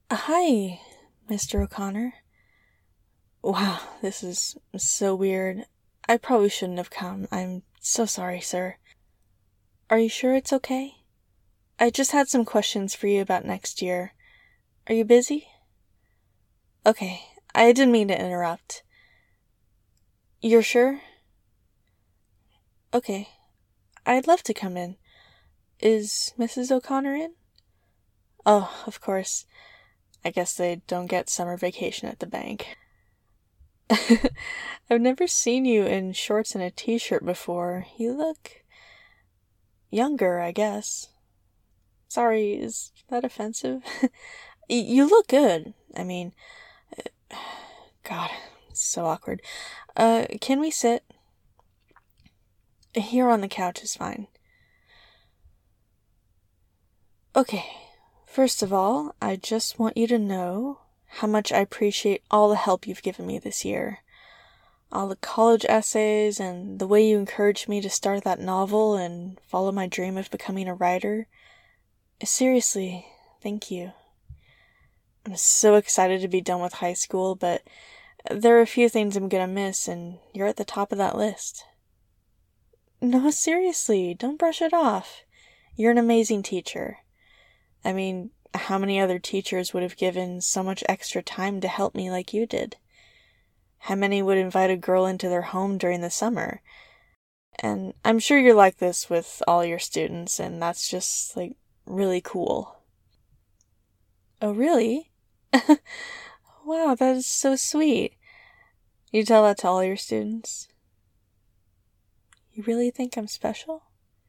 Hi, Mr. O'Connor. Wow, this is so weird. I probably shouldn't have come. I'm so sorry, sir. Are you sure it's okay? I just had some questions for you about next year. Are you busy? Okay, I didn't mean to interrupt. You're sure? Okay, I'd love to come in. Is Mrs. O'Connor in? Oh, of course. I guess they don't get summer vacation at the bank. I've never seen you in shorts and a t-shirt before. You look younger, I guess. Sorry, is that offensive? You look good. I mean, God, it's so awkward. Can we sit? Here on the couch is fine. Okay, first of all, I just want you to know how much I appreciate all the help you've given me this year. All the college essays and the way you encouraged me to start that novel and follow my dream of becoming a writer. Seriously, thank you. I'm so excited to be done with high school, but there are a few things I'm gonna miss, and you're at the top of that list. No, seriously, don't brush it off. You're an amazing teacher. I mean, how many other teachers would have given so much extra time to help me like you did? How many would invite a girl into their home during the summer? And I'm sure you're like this with all your students, and that's just, really cool. Oh, really? Wow, that is so sweet. You tell that to all your students? You really think I'm special?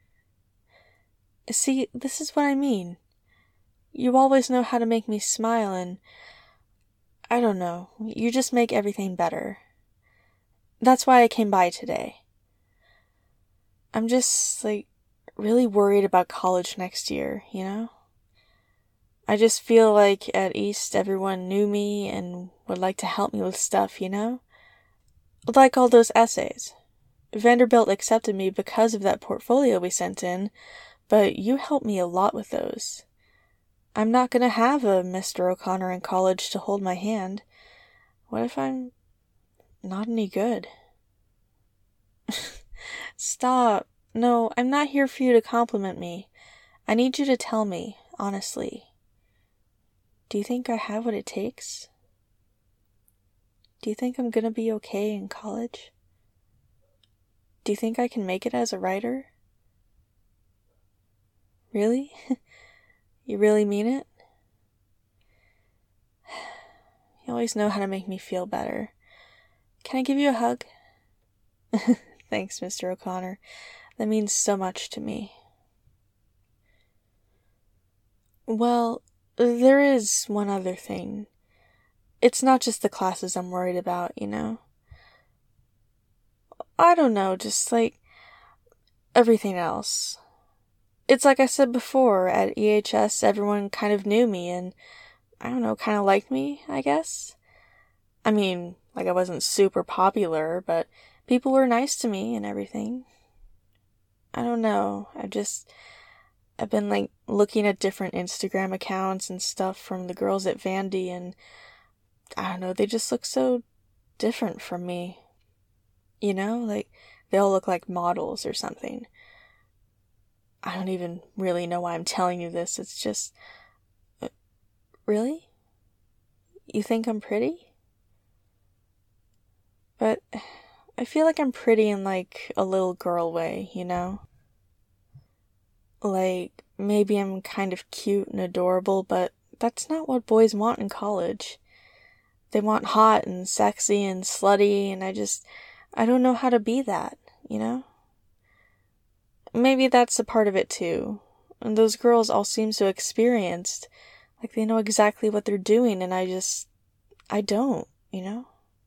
See, this is what I mean. You always know how to make me smile, and I don't know, you just make everything better. That's why I came by today. I'm just, really worried about college next year, you know? I just feel like at East everyone knew me and would like to help me with stuff, you know? Like all those essays. Vanderbilt accepted me because of that portfolio we sent in, but you helped me a lot with those. I'm not gonna have a Mr. O'Connor in college to hold my hand. What if I'm not any good? Stop. No, I'm not here for you to compliment me. I need you to tell me, honestly. Do you think I have what it takes? Do you think I'm gonna be okay in college? Do you think I can make it as a writer? Really? You really mean it? You always know how to make me feel better. Can I give you a hug? Thanks, Mr. O'Connor. That means so much to me. Well, there is one other thing. It's not just the classes I'm worried about, you know? I don't know, just everything else. It's like I said before, at EHS everyone kind of knew me and, I don't know, kind of liked me, I guess? I mean, I wasn't super popular, but people were nice to me and everything. I don't know, I've been looking at different Instagram accounts and stuff from the girls at Vandy, and I don't know, they just look so different from me. You know, they all look like models or something. I don't even really know why I'm telling you this. It's just, really? You think I'm pretty? But I feel like I'm pretty in a little girl way, you know? Maybe I'm kind of cute and adorable, but that's not what boys want in college. They want hot and sexy and slutty, and I don't know how to be that, you know? Maybe that's a part of it too. And those girls all seem so experienced. They know exactly what they're doing, and I don't, you know?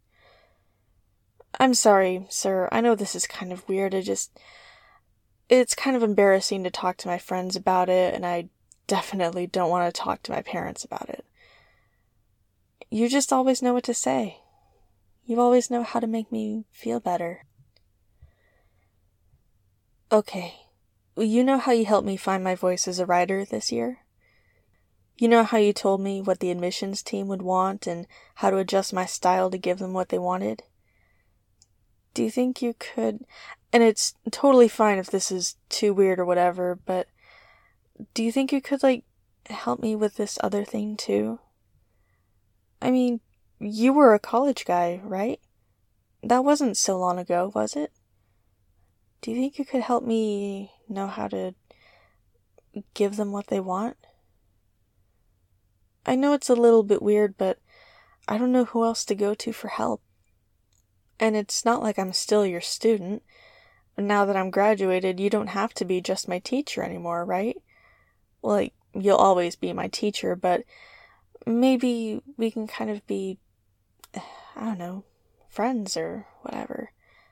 I'm sorry, sir. I know this is kind of weird. It's kind of embarrassing to talk to my friends about it, and I definitely don't want to talk to my parents about it. You just always know what to say. You always know how to make me feel better. Okay. You know how you helped me find my voice as a writer this year? You know how you told me what the admissions team would want and how to adjust my style to give them what they wanted? Do you think you could, and it's totally fine if this is too weird or whatever, but do you think you could, help me with this other thing too? I mean, you were a college guy, right? That wasn't so long ago, was it? Do you think you could help me know how to give them what they want? I know it's a little bit weird, but I don't know who else to go to for help. And it's not like I'm still your student. Now that I'm graduated, you don't have to be just my teacher anymore, right? You'll always be my teacher, but maybe we can kind of be, I don't know, friends or whatever.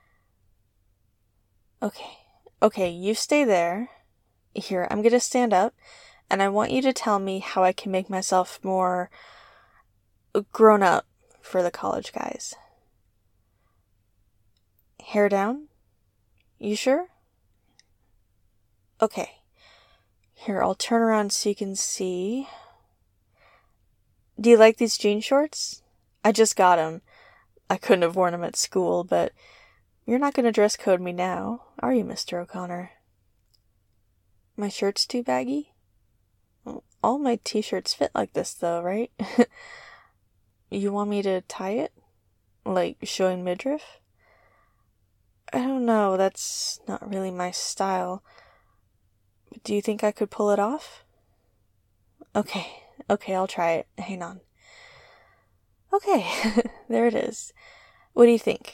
Okay, you stay there. Here, I'm gonna stand up, and I want you to tell me how I can make myself more grown up for the college guys. Hair down? You sure? Okay. Here, I'll turn around so you can see. Do you like these jean shorts? I just got them. I couldn't have worn them at school, but you're not going to dress code me now, are you, Mr. O'Connor? My shirt's too baggy? All my t-shirts fit like this, though, right? You want me to tie it? Like showing midriff? I don't know, that's not really my style. Do you think I could pull it off? Okay, I'll try it. Hang on. Okay, there it is. What do you think?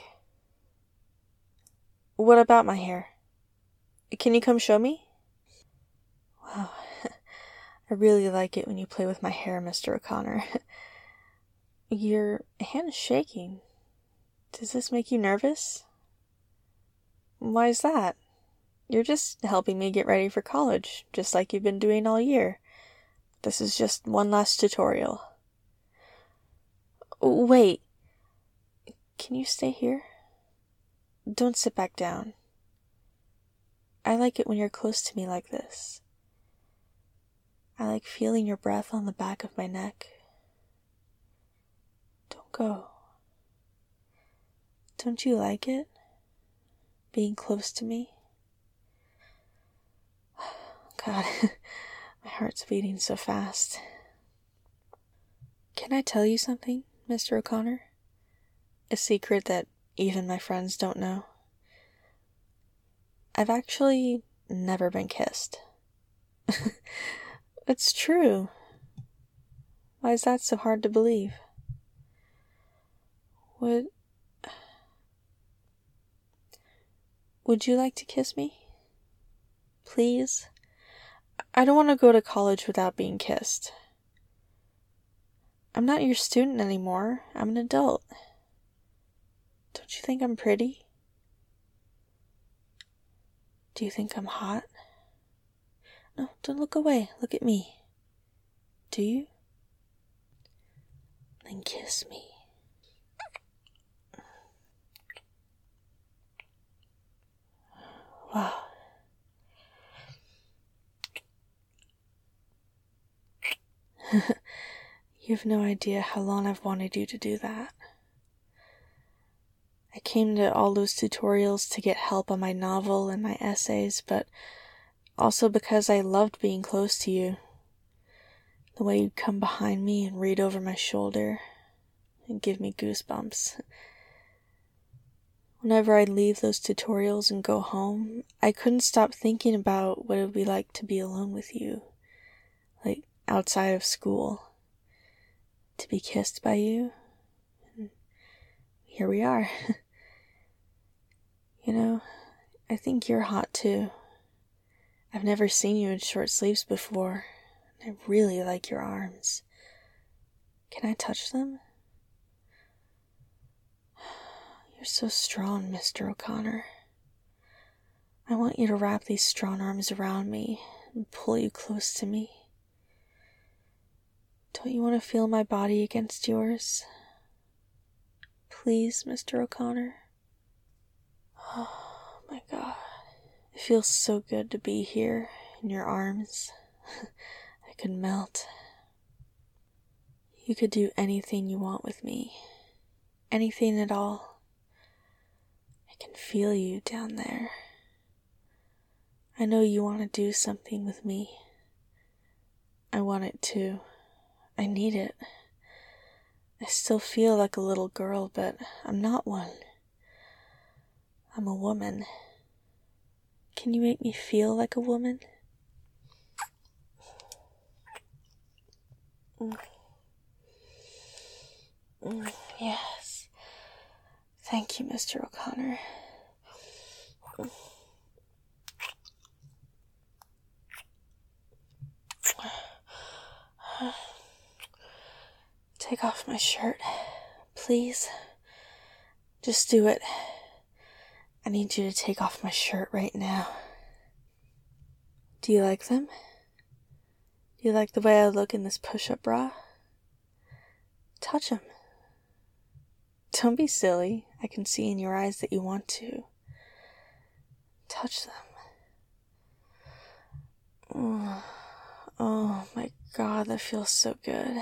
What about my hair? Can you come show me? Wow, I really like it when you play with my hair, Mr. O'Connor. Your hand's shaking. Does this make you nervous? Why is that? You're just helping me get ready for college, just like you've been doing all year. This is just one last tutorial. Wait. Can you stay here? Don't sit back down. I like it when you're close to me like this. I like feeling your breath on the back of my neck. Don't go. Don't you like it? Being close to me? God, my heart's beating so fast. Can I tell you something, Mr. O'Connor? A secret that even my friends don't know. I've actually never been kissed. It's true. Why is that so hard to believe? Would you like to kiss me? Please? I don't want to go to college without being kissed. I'm not your student anymore. I'm an adult. Don't you think I'm pretty? Do you think I'm hot? No, don't look away. Look at me. Do you? Then kiss me. Wow. You have no idea how long I've wanted you to do that. I came to all those tutorials to get help on my novel and my essays, but also because I loved being close to you. The way you'd come behind me and read over my shoulder and give me goosebumps. Whenever I'd leave those tutorials and go home, I couldn't stop thinking about what it would be like to be alone with you. Like, outside of school. To be kissed by you. And here we are. You know, I think you're hot too. I've never seen you in short sleeves before. I really like your arms. Can I touch them? You're so strong, Mr. O'Connor. I want you to wrap these strong arms around me and pull you close to me. Don't you want to feel my body against yours? Please, Mr. O'Connor. Oh my God. It feels so good to be here in your arms. I could melt. You could do anything you want with me. Anything at all. I can feel you down there. I know you want to do something with me. I want it too. I need it. I still feel like a little girl, but I'm not one. I'm a woman. Can you make me feel like a woman? Yes. Thank you, Mr. O'Connor. Take off my shirt, please. Just do it. I need you to take off my shirt right now. Do you like them? Do you like the way I look in this push-up bra? Touch them. Don't be silly. I can see in your eyes that you want to. Touch them. Oh my God, that feels so good.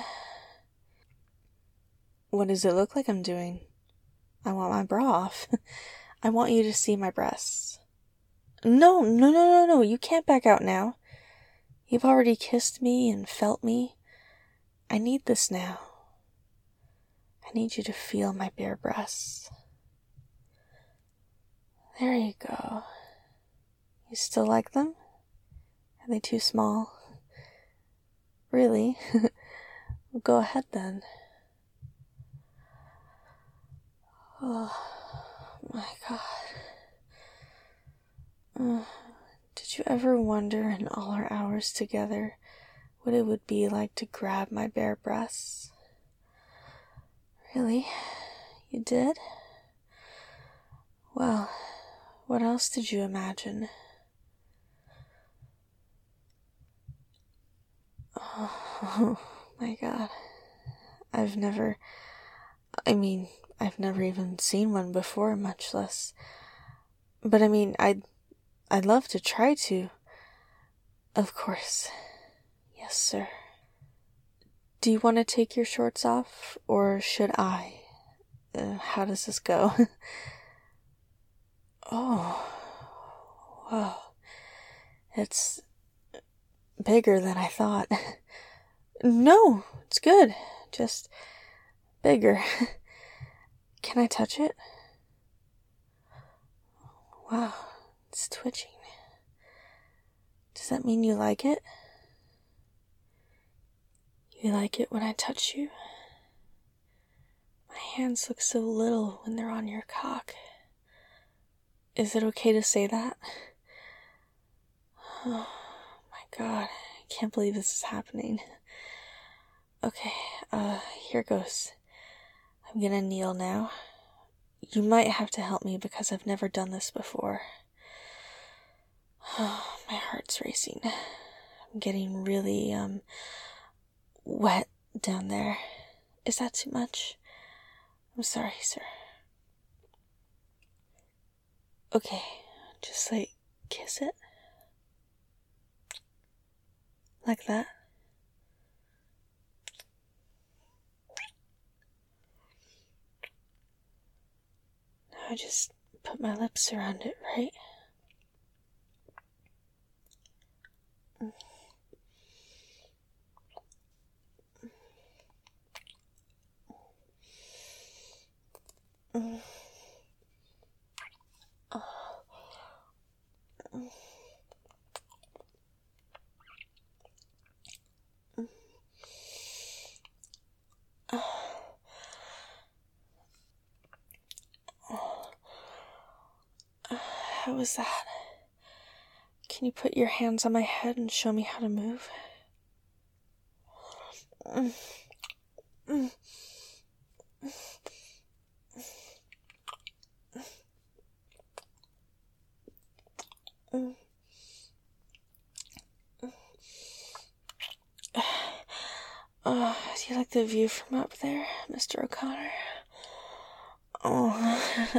What does it look like I'm doing? I want my bra off. I want you to see my breasts. No, you can't back out now. You've already kissed me and felt me. I need this now. I need you to feel my bare breasts. There you go. You still like them? Are they too small? Really? Well, go ahead then. Oh my God. Did you ever wonder in all our hours together what it would be like to grab my bare breasts? Really? You did? Well, what else did you imagine? Oh my God. I've never even seen one before, much less. But I'd love to try to. Of course. Yes, sir. Do you want to take your shorts off, or should I? How does this go? Oh. Wow. It's bigger than I thought. No, it's good. Just bigger. Can I touch it? Wow, it's twitching. Does that mean you like it? You like it when I touch you? My hands look so little when they're on your cock. Is it okay to say that? Oh my God, I can't believe this is happening. Okay, here goes. I'm gonna kneel now. You might have to help me because I've never done this before. Oh, my heart's racing. I'm getting really, wet down there. Is that too much? I'm sorry, sir. Okay, just kiss it. Like that. Now I just put my lips around it, right? How was that? Can you put your hands on my head and show me how to move? Do you like the view from up there, Mr. O'Connor? Oh,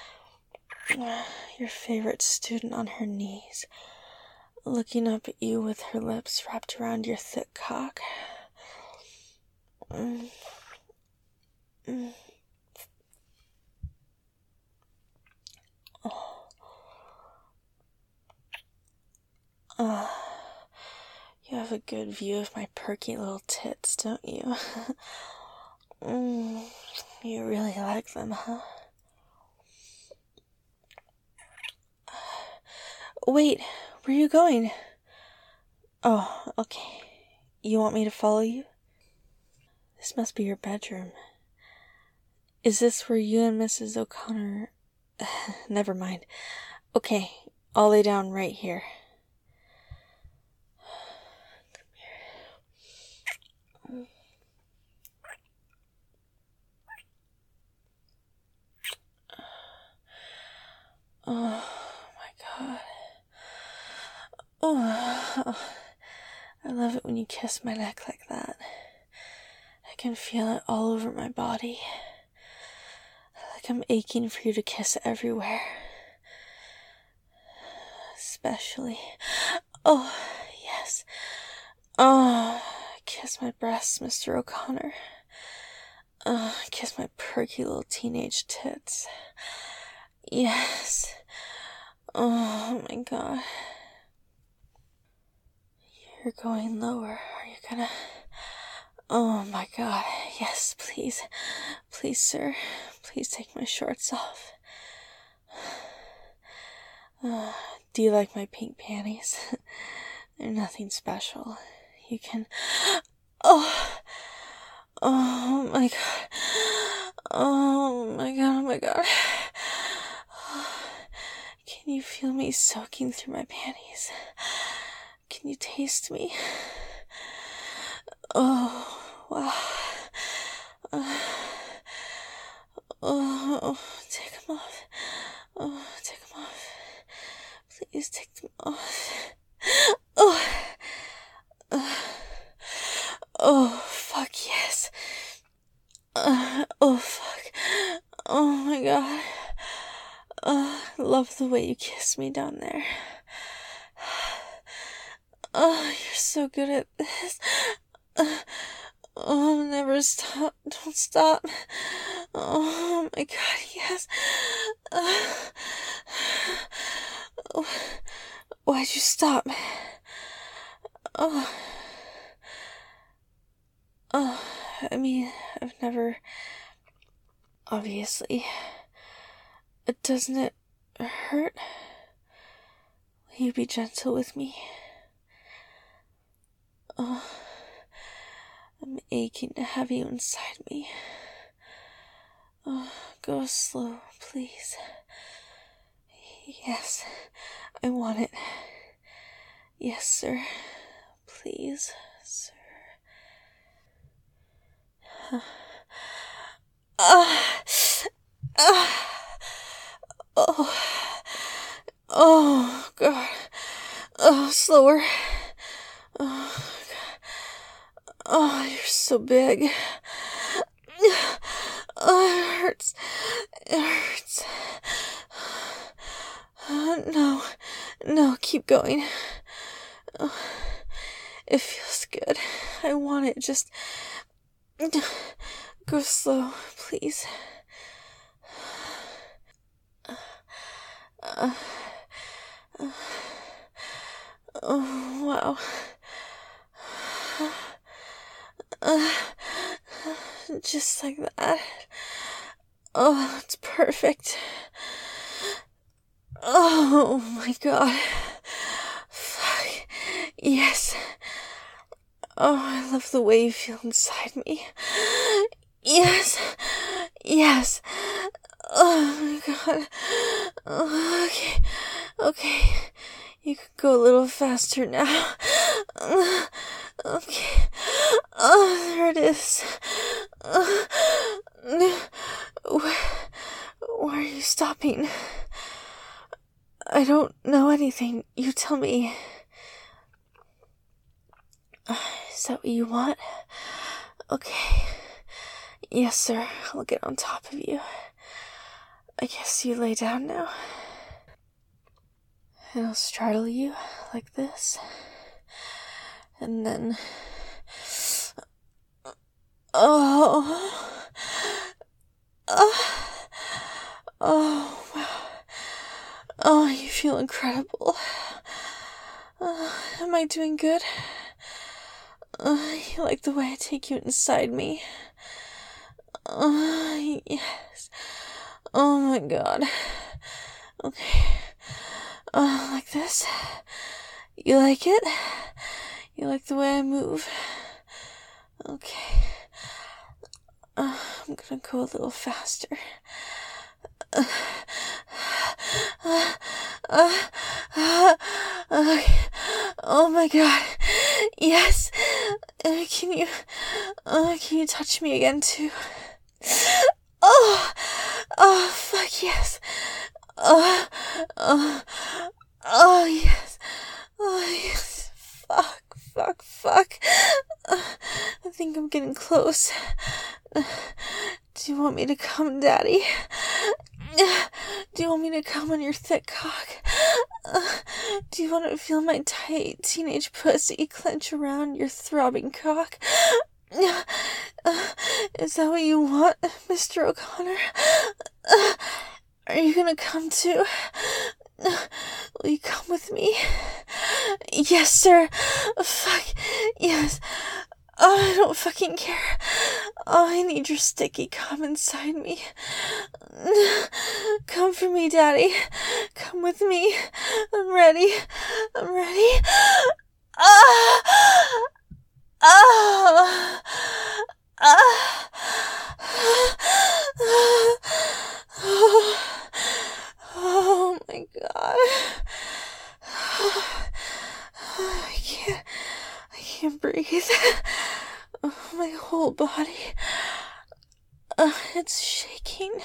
your favorite student on her knees, looking up at you with her lips wrapped around your thick cock. Mm. Mm. You have a good view of my perky little tits, don't you? You really like them, huh? Wait, where are you going? Oh, okay. You want me to follow you? This must be your bedroom. Is this where you and Mrs. O'Connor... Never mind. Okay, I'll lay down right here. Oh my god. Oh, I love it when you kiss my neck like that. I can feel it all over my body. Like I'm aching for you to kiss everywhere. Especially... Oh, yes. Oh, kiss my breasts, Mr. O'Connor. Kiss my perky little teenage tits. Yes. Oh my god. You're going lower. Are you gonna... Oh my god. Yes, please. Please, sir. Please take my shorts off. Do you like my pink panties? They're nothing special. You can... Oh! Oh my god. Oh my god, oh my god. Can you feel me soaking through my panties? Can you taste me? Oh, wow. Oh, take them off. Oh, take them off. Please take them off. Oh. Oh, fuck yes. Oh, fuck. Oh my god. I love the way you kiss me down there. Oh, you're so good at this. Oh, never stop. Don't stop. Oh my god, yes. Why'd you stop? I mean, I've never... Obviously. Doesn't it hurt? Will you be gentle with me? Oh, I'm aching to have you inside me. Oh, go slow, please. Yes, I want it. Yes, sir. Please, sir. Oh, God. Oh, slower. Oh, God. Oh, you're so big. Oh, it hurts. It hurts. No, keep going. Oh, it feels good. I want it. Just go slow, please. Oh, wow. Just like that. Oh, it's perfect. Oh my god. Fuck. Yes. Oh, I love the way you feel inside me. Yes. Yes. Oh my god. Oh, okay. You can go a little faster now. Okay. Oh, there it is. Why are you stopping? I don't know anything. You tell me. Is that what you want? Okay. Yes, sir. I'll get on top of you. I guess you lay down now. And I'll straddle you like this. And then... Oh. Oh. Oh, wow. Oh, you feel incredible. Am I doing good? You like the way I take you inside me? Yes. Oh my god. Okay. Like this? You like it? You like the way I move? Okay. I'm gonna go a little faster. Okay. Oh my god. Yes. Can you touch me again too? Oh, fuck yes. Oh, oh, oh yes. Oh yes. Fuck. I think I'm getting close. Do you want me to come, Daddy? Do you want me to come on your thick cock? Do you want to feel my tight teenage pussy clench around your throbbing cock? Is that what you want, Mr. O'Connor? Are you gonna come too? Will you come with me? Yes, sir. Fuck. Yes. Oh, I don't fucking care. Oh, I need your sticky cum inside me. Come for me, Daddy. Come with me. I'm ready. Ah! Ah! Ah! Oh my god. I can't breathe. My whole body. It's shaking.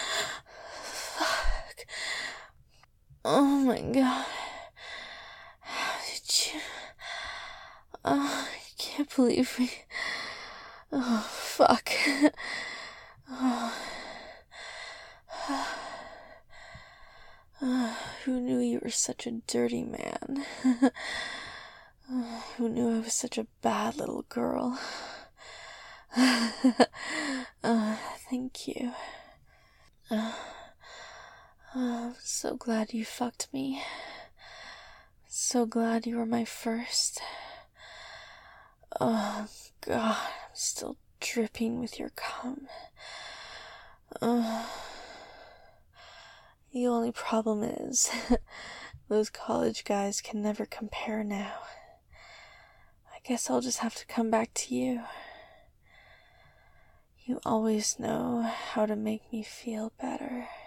Fuck. Oh my god. How did you... I can't believe me. Oh, fuck. Who knew you were such a dirty man? Who knew I was such a bad little girl? Thank you. I'm so glad you fucked me. So glad you were my first. Oh, God, I'm still dripping with your cum. The only problem is, those college guys can never compare now. I guess I'll just have to come back to you. You always know how to make me feel better.